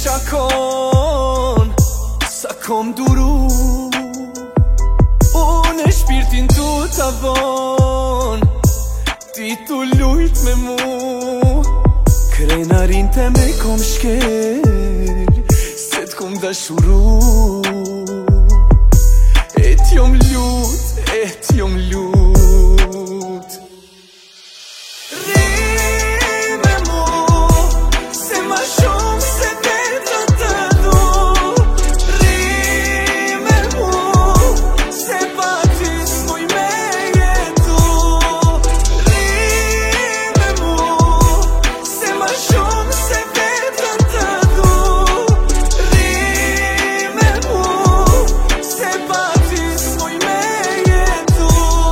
shakon sa kom duru unë shpirtin tu të von ti tu lujt me mu krenarin të me kom shkel se t'kom dashuru e t'jom lut Ri me mu se ma shumë se vetën të du Ri me mu se pa ty s'muj me jetu Ri me mu se ma shumë se vetën të du Ri me mu se pa ty s'muj me jetu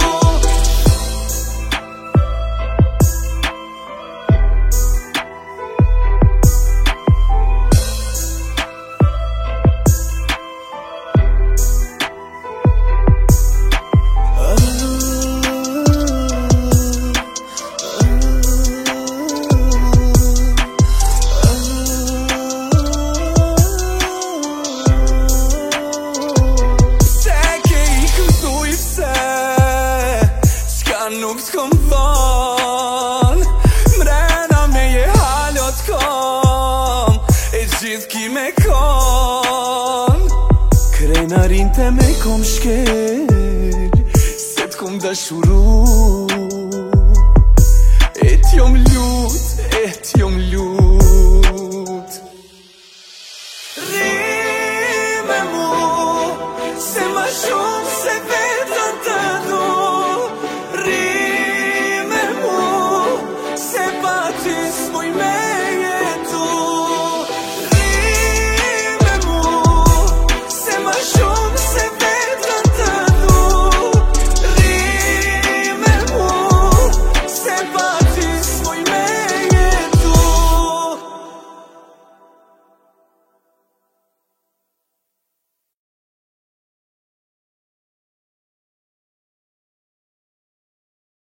Nuk t'kom thon Mrena me je halot kom E gjithë ki me kon Krenarin të me kom shkel Se t'kom dashuru E t'jom lut Ri me mu Se ma shumë